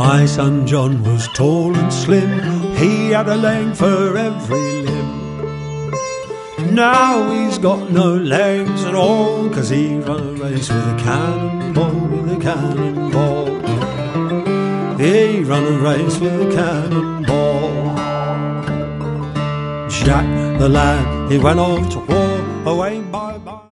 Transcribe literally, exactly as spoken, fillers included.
My son John was tall and slim, he had a leg for every limb. Now he's got no legs at all, 'cause he run a race with a cannonball, with a cannonball. He run a race with a cannonball. Jack the lad, he went off to war away by